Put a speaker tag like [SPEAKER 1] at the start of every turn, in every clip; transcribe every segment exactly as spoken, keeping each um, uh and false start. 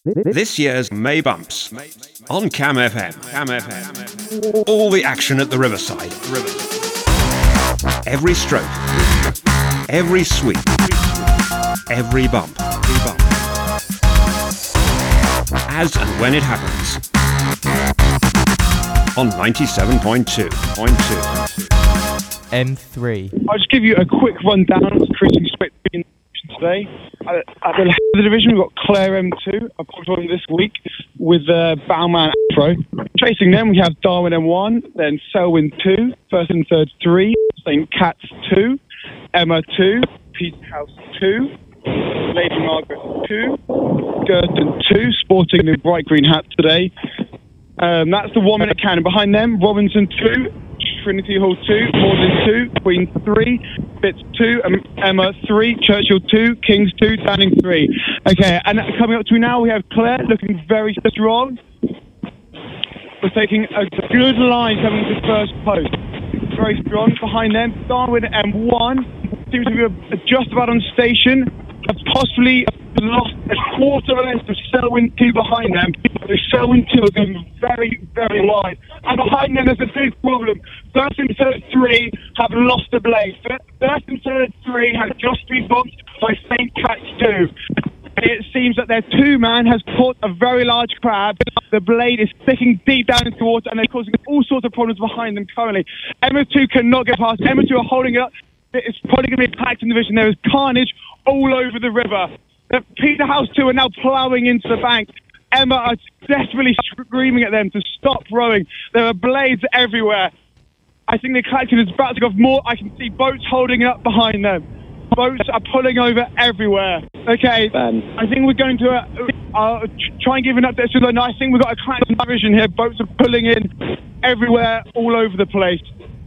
[SPEAKER 1] This year's May Bumps on Cam F M. Cam F M. All the action at the Riverside. Every stroke, every sweep, every bump, every bump. As and when it happens. On ninety-seven point two.
[SPEAKER 2] M three.
[SPEAKER 3] I'll just give you a quick rundown of Chris expecting today. At, at the head of the division, we've got Clare M two, I popped on this week with uh, Bowman Afro. Chasing them, we have Darwin M one, then Selwyn two, First and Third three, Saint Cat's two, Emma two, Peterhouse two, Lady Margaret two, Girton two, sporting the bright green hat today. Um, that's the one minute cannon. Behind them, Robinson two, Trinity Hall two, Morden two, Queen three, Bits two, um, Emma three, Churchill two, Kings two, Downing three. Okay, and coming up to now, we have Claire looking very strong. We're taking a good line coming to first post. Very strong. Behind them, Darwin M one seems to be just about on station. Have possibly lost a quarter of a length of Selwyn two behind them. So Selwyn two are going very, very wide. And behind them, there's a big problem. First and Third three have lost the blade. First and Third three have just been bumped by Saint Cat's two. It seems that their two-man has caught a very large crab. The blade is sticking deep down into the water, and they're causing all sorts of problems behind them currently. Emma two cannot get past. Emma two are holding it up. It's probably going to be a packed in the division. There is carnage all over the river. The Peterhouse two are now ploughing into the bank. Emma are desperately screaming at them to stop rowing. There are blades everywhere. I think the collective is about to go off more. I can see boats holding it up behind them. Boats are pulling over everywhere. Okay,
[SPEAKER 4] Ben.
[SPEAKER 3] I think we're going to uh, uh, try and give an update. So I think we've got a collective division here. Boats are pulling in everywhere, all over the place.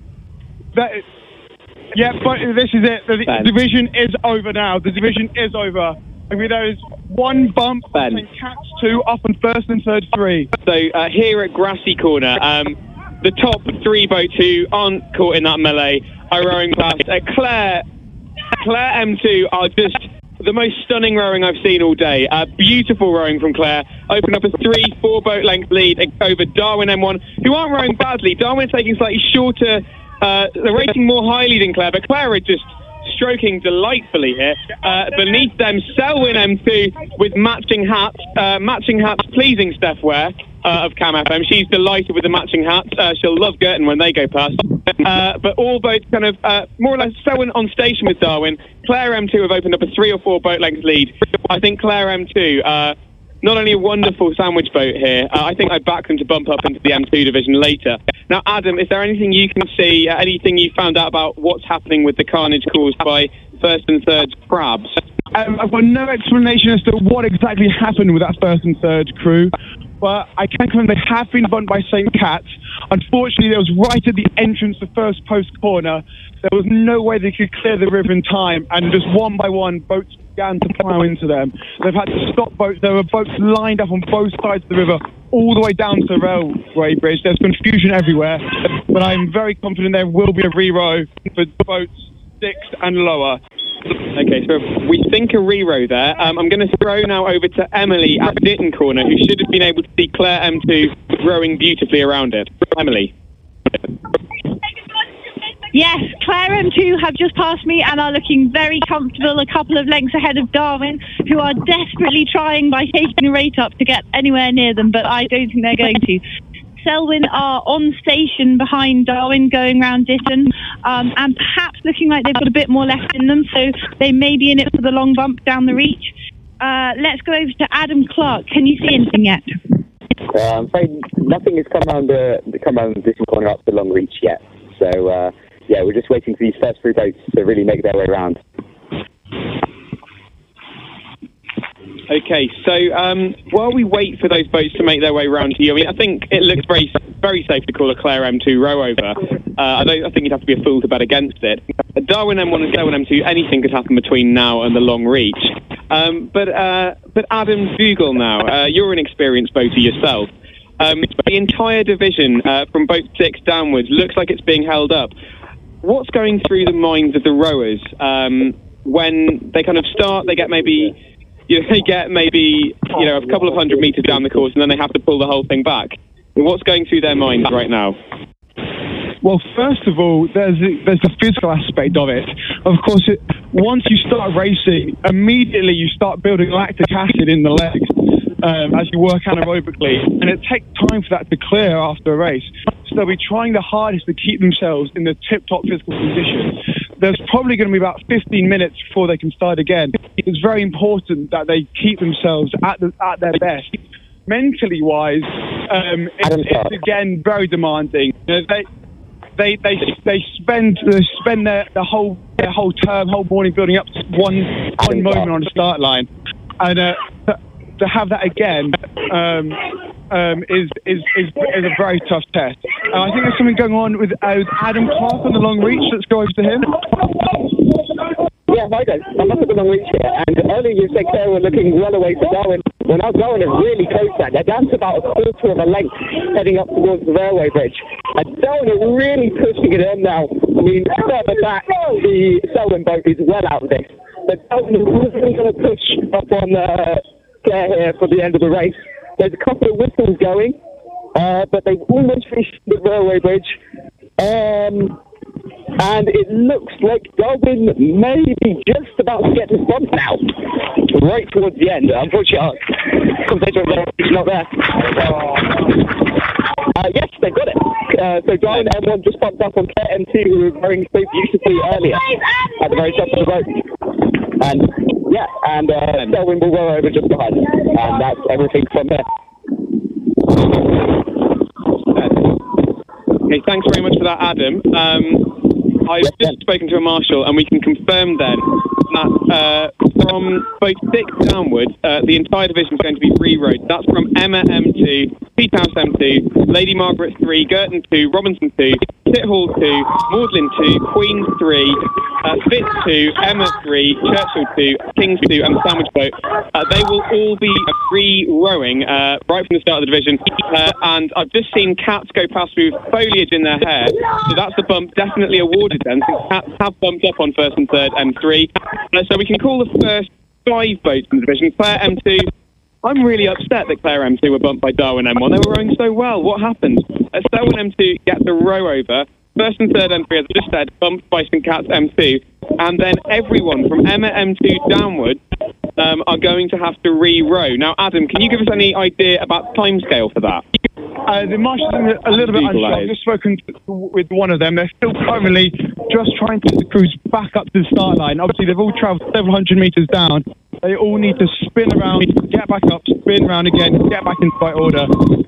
[SPEAKER 3] That is, yeah, but this is it. The, the division is over now. The division is over. I mean, there is one bump
[SPEAKER 4] Ben.
[SPEAKER 3] between Cats two up and First and Third three.
[SPEAKER 4] So uh, here at Grassy Corner, um, the top three boats who aren't caught in that melee are rowing past. Uh, Claire, Claire M two are just the most stunning rowing I've seen all day. Uh, beautiful rowing from Claire. Open up a three, four boat length lead over Darwin M one, who aren't rowing badly. Darwin is taking slightly shorter. Uh, they're rating more highly than Claire, but Claire are just stroking delightfully here. Uh, beneath them, Selwyn M two with matching hats. Uh, matching hats pleasing Steph Ware uh, of Cam F M. She's delighted with the matching hats. Uh, she'll love Girton when they go past. Uh, but all boats kind of uh, more or less Selwyn on station with Darwin. Claire M two have opened up a three or four boat length lead. I think Claire M two... Uh, Not only a wonderful sandwich boat here, uh, I think I'd back them to bump up into the M two division later. Now, Adam, is there anything you can see, uh, anything you found out about what's happening with the carnage caused by First and Third crabs?
[SPEAKER 3] Um, I've got no explanation as to what exactly happened with that First and Third crew, but I can confirm they have been bumped by Saint Cat's. Unfortunately, it was right at the entrance to First Post Corner. There was no way they could clear the river in time, and just one by one, boats began to plough into them. They've had to stop boats. There were boats lined up on both sides of the river, all the way down to the railway bridge. There's confusion everywhere, but I'm very confident there will be a re-row for boats six and lower.
[SPEAKER 4] Okay, so if we think a re-row there. Um, I'm going to throw now over to Emily at Ditton Corner, who should have been able to see Claire M two rowing beautifully around it. Emily.
[SPEAKER 5] Yes, Claire M two have just passed me and are looking very comfortable, a couple of lengths ahead of Darwin, who are desperately trying by taking the rate up to get anywhere near them, but I don't think they're going to. Selwyn are on station behind Darwin going round Ditton, um, and perhaps looking like they've got a bit more left in them, so they may be in it for the long bump down the reach. Uh, let's go over to Adam Clark. Can you see anything yet?
[SPEAKER 6] Uh, I'm afraid nothing has come around the come around this corner up the long reach yet. So uh, yeah, we're just waiting for these first three boats to really make their way around.
[SPEAKER 4] Okay, so um, while we wait for those boats to make their way around to you, I mean, I think it looks very, very safe to call a Claire M two row over. Uh, I don't. I think you'd have to be a fool to bet against it. Darwin M one and Selwyn M two, anything could happen between now and the long reach. Um, but uh, but Adam Dougal now, uh, you're an experienced boater yourself. Um, the entire division uh, from boat six downwards looks like it's being held up. What's going through the minds of the rowers um, when they kind of start? They get maybe you know, they get maybe, you know, a couple of hundred metres down the course and then they have to pull the whole thing back. What's going through their minds right now?
[SPEAKER 3] Well, first of all, there's the, there's the physical aspect of it. Of course, it, once you start racing, immediately you start building lactic acid in the legs um, as you work anaerobically, and it takes time for that to clear after a race. So they'll be trying the hardest to keep themselves in the tip-top physical condition. There's probably going to be about fifteen minutes before they can start again. It's very important that they keep themselves at the, at their best. Mentally wise, um, it's, it's again very demanding. You know, they they they they spend they spend their the whole their whole term, whole morning building up to one one moment on the start line, and uh, to, to have that again um, um, is, is is is a very tough test. Uh, I think there's something going on with, uh, with Adam Clark on the long reach. Let's go over to him.
[SPEAKER 6] Yeah, hi guys. I'm up at the long reach here, and earlier you said they were looking well away from Darwin. Well, now Darwin is really close there. They're down to about a quarter of a length heading up towards the railway bridge. And Darwin is really pushing it on now. I mean, further back, the Selwyn boat is well out of this. But Darwin is really going to push up on uh, Claire here for the end of the race. There's a couple of whistles going, uh, but they've almost reached the railway bridge. Um... And it looks like Darwin may be just about to get this bump now, right towards the end. Unfortunately, our competitor is not there. Uh, yes, they got it. Uh, so Darwin M one just bumped up on Claire M two, who was rowing so beautifully earlier at the very top of the boat. And yeah, and uh, Darwin will row over just behind them. And that's everything from there.
[SPEAKER 4] Okay, thanks very much for that, Adam. Um, I've just spoken to a marshal, and we can confirm then that uh, from boat six downwards, uh, the entire division is going to be re-rowed. That's from Emma M two, Peterhouse M two, Lady Margaret three, Girton two, Robinson two, Tithall two, Magdalen two, Queen three, uh, Fitz two, Emma three, Churchill two, Kings two, and the Sandwich boat. Uh, they will all be re-rowing uh, right from the start of the division. Uh, and I've just seen cats go past with foliage in their hair, so that's the bump definitely awarded then, since cats have bumped up on first and third M three. Uh, so we can call the first five boats in the division Claire M two. I'm really upset that Claire M two were bumped by Darwin M one. They were rowing so well. What happened? Uh, Selwyn M two gets a row over. First and third M three, as I just said, bumped by Saint Cat's M two. And then everyone from Emma M two downwards um, are going to have to re-row. Now, Adam, can you give us any idea about the timescale for that?
[SPEAKER 3] Uh, the marshals are a little bit unsure. I've just spoken to, with one of them. They're still currently just trying to get the crews back up to the start line. Obviously, they've all travelled several hundred metres down. They all need to spin around, get back up, spin around again, get back into right order.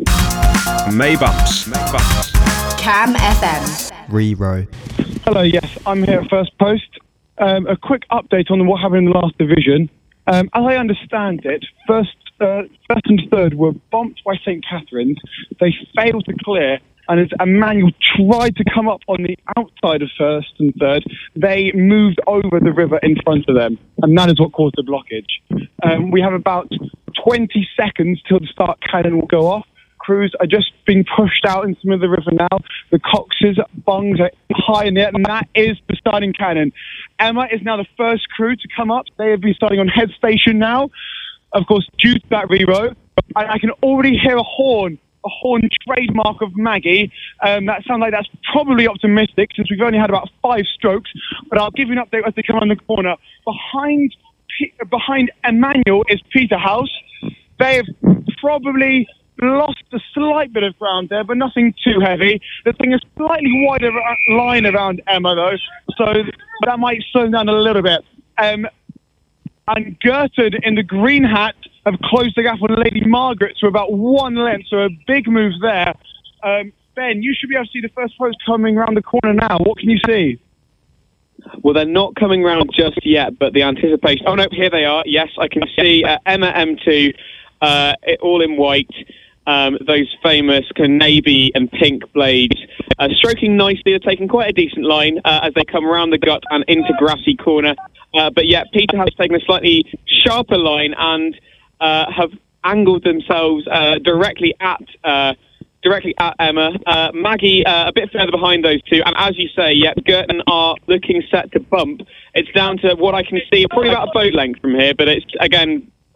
[SPEAKER 1] May bumps. May bumps.
[SPEAKER 2] Cam F M.
[SPEAKER 7] Re-row.
[SPEAKER 3] Hello, yes, I'm here at First Post. Um, a quick update on what happened in the last division. Um, as I understand it, first, uh, first and third were bumped by Saint Catherine's. They failed to clear, and as Emmanuel tried to come up on the outside of first and third, they moved over the river in front of them, and that is what caused the blockage. Um, we have about twenty seconds till the start cannon will go off. Crews are just being pushed out into the river now. The coxes, bungs are high in the air, and that is the starting cannon. Emma is now the first crew to come up. They have been starting on head station now, of course, due to that re-row. I, I can already hear a horn, a horn trademark of Maggie. Um, that sounds like that's probably optimistic, since we've only had about five strokes. But I'll give you an update as they come around the corner. Behind, behind Emmanuel is Peterhouse. They have probably lost a slight bit of ground there, but nothing too heavy. The thing is slightly wider line around Emma, though, so that might slow down a little bit. Um, and Girton in the green hat have closed the gap on Lady Margaret to about one length, so a big move there. Um, Ben, you should be able to see the first post coming around the corner now. What can you see?
[SPEAKER 4] Well, they're not coming round just yet, but the anticipation... Oh, no, here they are. Yes, I can see uh, Emma M two, uh, all in white. Um, those famous kind of navy and pink blades, uh, stroking nicely. They're taking quite a decent line uh, as they come around the gut and into Grassy Corner. Uh, but yet, Peter has taken a slightly sharper line and uh, have angled themselves uh, directly at uh, directly at Emma. Uh, Maggie uh, a bit further behind those two. And as you say, yet Girton are looking set to bump. It's down to what I can see, probably about a boat length from here. But it's again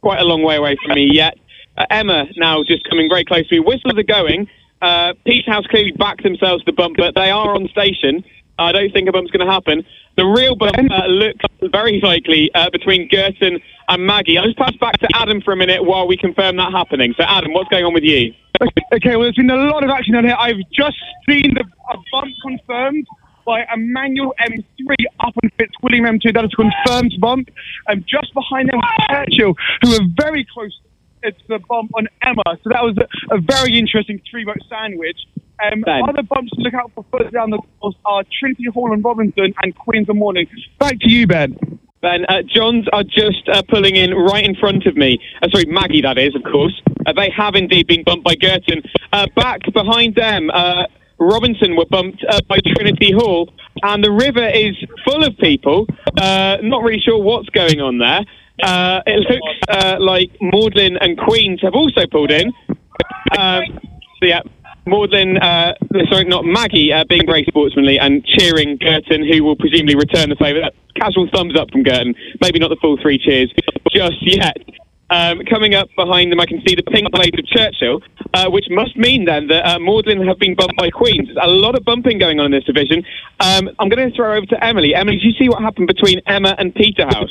[SPEAKER 4] quite a long way away from me yet. Uh, Emma now just coming very close to me. Whistles are going. Uh, Peterhouse clearly backed themselves to the bump, but they are on station. I don't think a bump's going to happen. The real bump uh, looks very likely uh, between Girton and Maggie. I'll just pass back to Adam for a minute while we confirm that happening. So, Adam, what's going on with you?
[SPEAKER 3] Okay, well, there's been a lot of action down here. I've just seen the, a bump confirmed by Emmanuel M three up on Fitzwilliam M two. That is a confirmed bump. And just behind them was Churchill, who are very close to the bump on Emma. So that was a, a very interesting three-vote sandwich. Um, other bumps to look out for further down the course are Trinity Hall and Robinson and Queens of Morning. Back to you, Ben.
[SPEAKER 4] Ben, uh, Johns are just uh, pulling in right in front of me. Uh, sorry, Maggie, that is, of course. Uh, they have indeed been bumped by Girton. Uh, back behind them, uh, Robinson were bumped uh, by Trinity Hall, and the river is full of people. Uh, not really sure what's going on there. Uh, it looks uh, like Magdalen and Queens have also pulled in. Um, so, yeah. Magdalen, uh, sorry, not Maggie, uh, being very sportsmanly and cheering Girton, who will presumably return the favour. Casual thumbs up from Girton. Maybe not the full three cheers just yet. Um, coming up behind them, I can see the pink blades of Churchill, uh, which must mean then that uh, Magdalen have been bumped by Queens. There's a lot of bumping going on in this division. Um, I'm going to throw over to Emily. Emily, did you see what happened between Emma and Peterhouse?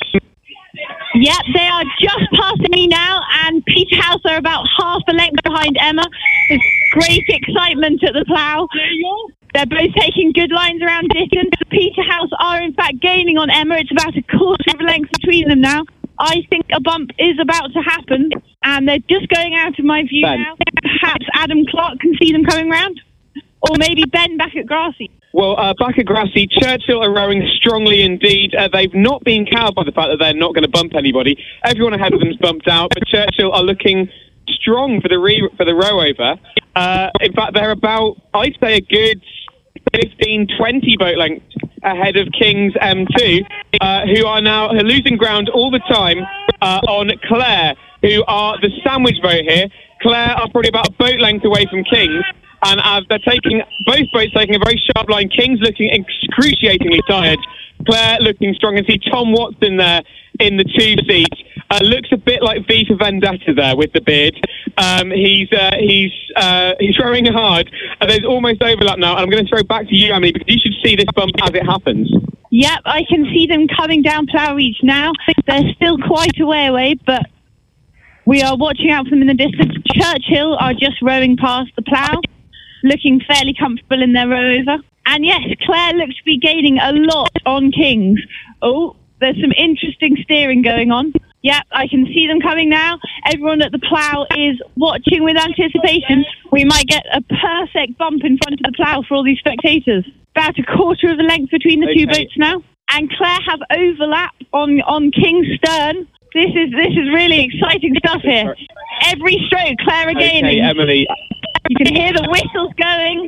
[SPEAKER 5] Yep, they are just passing me now, and Peterhouse are about half a length behind Emma. There's great excitement at the plough. They're both taking good lines around Ditton. Peterhouse are in fact gaining on Emma. It's about a quarter of a length between them now. I think a bump is about to happen, and they're just going out of my view Ben. now. Perhaps Adam Clark can see them coming round, or maybe Ben back at Grassy.
[SPEAKER 4] Well, uh, back at Grassy, Churchill are rowing strongly indeed. Uh, they've not been cowed by the fact that they're not going to bump anybody. Everyone ahead of them's bumped out, but Churchill are looking strong for the re- for the row over. Uh, in fact, they're about, I'd say, a good fifteen, twenty boat lengths ahead of Kings M two, uh, who are now are losing ground all the time uh, on Clare, who are the sandwich boat here. Clare are probably about a boat length away from Kings. And uh, they're taking, both boats taking a very sharp line. King's looking excruciatingly tired. Clare looking strong. And see Tom Watson there in the two seats. Uh, looks a bit like V for Vendetta there with the beard. Um, he's uh, he's uh, he's rowing hard. Uh, there's almost overlap now. And I'm going to throw back to you, Emily, because you should see this bump as it happens.
[SPEAKER 5] Yep, I can see them coming down Plough Reach now. They're still quite a way away, but we are watching out for them in the distance. Churchill are just rowing past the plough, looking fairly comfortable in their row over. And yes, Clare looks to be gaining a lot on Kings. Oh, there's some interesting steering going on. Yep, I can see them coming now. Everyone at the plough is watching with anticipation. We might get a perfect bump in front of the plough for all these spectators. About a quarter of a length between the okay. two boats now. And Clare have overlap on, on King's stern. This is this is really exciting stuff here. Every stroke, Clare are gaining.
[SPEAKER 4] Okay, Emily.
[SPEAKER 5] You can hear the whistles going.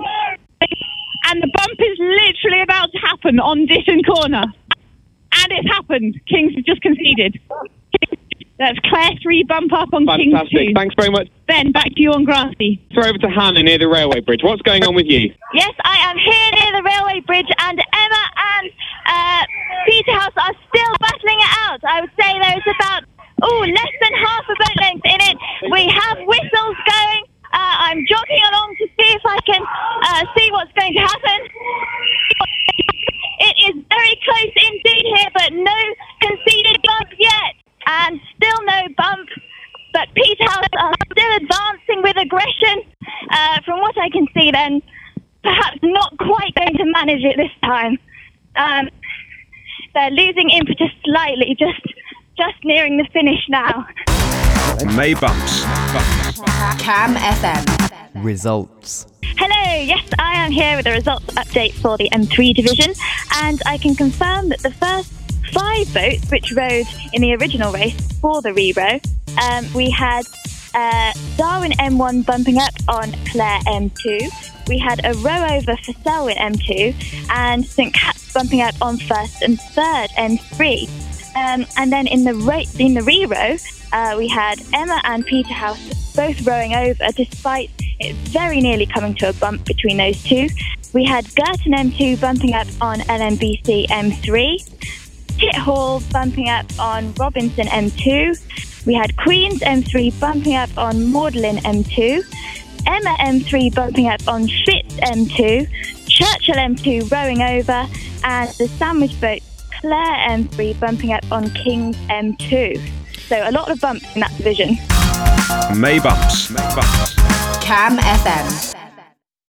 [SPEAKER 5] And the bump is literally about to happen on Ditton Corner. And it's happened. Kings have just conceded. That's Clare three bump up on
[SPEAKER 4] Fantastic.
[SPEAKER 5] Kings two.
[SPEAKER 4] Thanks very much.
[SPEAKER 5] Ben, back to you on Grassy.
[SPEAKER 4] Throw over to Hannah near the railway bridge. What's going on with you?
[SPEAKER 7] Yes, I am here near the railway bridge, and Emma and uh, Peterhouse are still battling it out. I would say there is about, oh, less than half a boat length in it. We have whistles going. Uh, I'm jogging along to see if I can uh, see what's going to happen. It is very close indeed here, but no conceded bump yet. And still no bump, but Peterhouse are still advancing with aggression. Uh, from what I can see then, perhaps not quite going to manage it this time. Um, they're losing impetus slightly, just just nearing the finish now.
[SPEAKER 1] May bumps.
[SPEAKER 2] Cam F M.
[SPEAKER 8] Results.
[SPEAKER 7] Hello, yes, I am here with a results update for the M three division, and I can confirm that the first five boats which rowed in the original race for the re-row, um, we had uh, Darwin M one bumping up on Clare M two, we had a row over for Selwyn M two, and St Cat's bumping up on first and third M three. Um, and then in the ra- in the re-row, uh, we had Emma and Peterhouse both rowing over, despite it very nearly coming to a bump between those two. We had Girton M two bumping up on L M B C M three, Tit Hall bumping up on Robinson M two, We had Queen's M three bumping up on Magdalen M two, Emma M three bumping up on Schwitz M two, Churchill M two rowing over, and the sandwich boat Clare M three bumping up on King's M two. So a lot of bumps in that division.
[SPEAKER 1] May bumps. May bumps.
[SPEAKER 2] Cam F M.